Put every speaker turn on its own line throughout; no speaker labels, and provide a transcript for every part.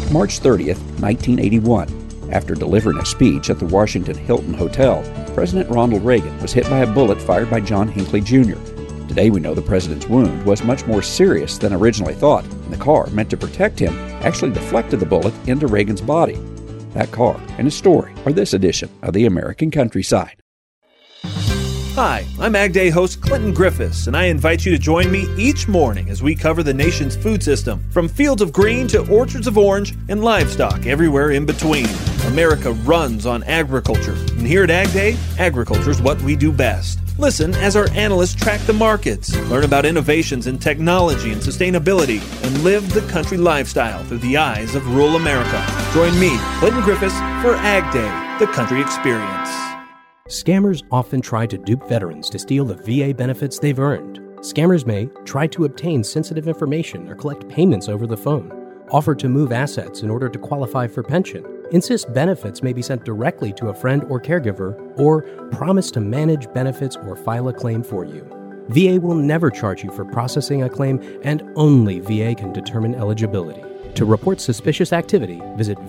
March 30th, 1981. After delivering a speech at the Washington Hilton Hotel, President Ronald Reagan was hit by a bullet fired by John Hinckley Jr. Today we know the president's wound was much more serious than originally thought, and the car meant to protect him actually deflected the bullet into Reagan's body. That car and his story are this edition of the American Countryside.
Hi, I'm Ag Day host Clinton Griffiths, and I invite you to join me each morning as we cover the nation's food system, from fields of green to orchards of orange and livestock everywhere in between. America runs on agriculture, and here at Ag Day, agriculture is what we do best. Listen as our analysts track the markets, learn about innovations in technology and sustainability, and live the country lifestyle through the eyes of rural America. Join me, Clinton Griffiths, for Ag Day, the country experience.
Scammers often try to dupe veterans to steal the VA benefits they've earned. Scammers may try to obtain sensitive information or collect payments over the phone, offer to move assets in order to qualify for pension, insist benefits may be sent directly to a friend or caregiver, or promise to manage benefits or file a claim for you. VA will never charge you for processing a claim, and only VA can determine eligibility. To report suspicious activity, visit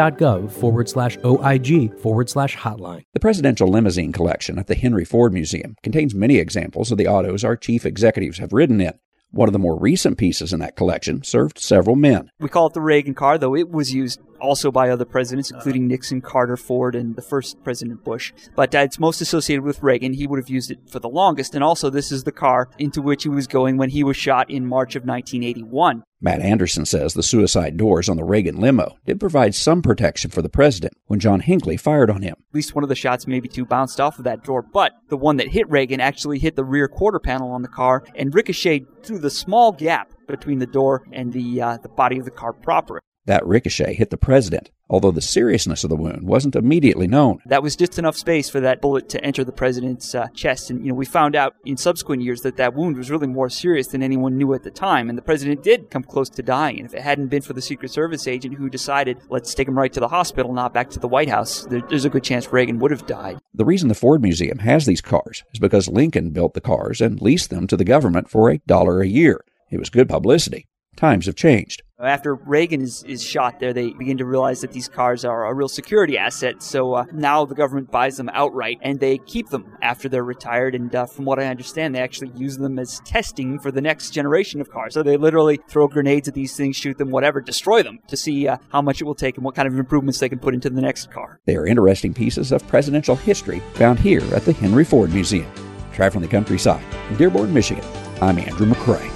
va.gov/OIG/hotline.
The Presidential Limousine Collection at the Henry Ford Museum contains many examples of the autos our chief executives have ridden in. One of the more recent pieces in that collection served several men.
We call it the Reagan car, though it was used also by other presidents, including Nixon, Carter, Ford, and the first President Bush. But it's most associated with Reagan. He would have used it for the longest, and also this is the car into which he was going when he was shot in March of 1981.
Matt Anderson says the suicide doors on the Reagan limo did provide some protection for the president when John Hinckley fired on him.
At least one of the shots, maybe two, bounced off of that door, but the one that hit Reagan actually hit the rear quarter panel on the car and ricocheted through the small gap between the door and the body of the car proper.
That ricochet hit the president, although the seriousness of the wound wasn't immediately known.
That was just enough space for that bullet to enter the president's chest. And, we found out in subsequent years that wound was really more serious than anyone knew at the time. And the president did come close to dying. And if it hadn't been for the Secret Service agent who decided, let's take him right to the hospital, not back to the White House, there's a good chance Reagan would have died.
The reason the Ford Museum has these cars is because Lincoln built the cars and leased them to the government for $1 a year. It was good publicity. Times have changed.
After Reagan is shot there, they begin to realize that these cars are a real security asset. So now the government buys them outright, and they keep them after they're retired. And from what I understand, they actually use them as testing for the next generation of cars. So they literally throw grenades at these things, shoot them, whatever, destroy them to see how much it will take and what kind of improvements they can put into the next car.
They are interesting pieces of presidential history found here at the Henry Ford Museum. Traveling the countryside in Dearborn, Michigan, I'm Andrew McCrae.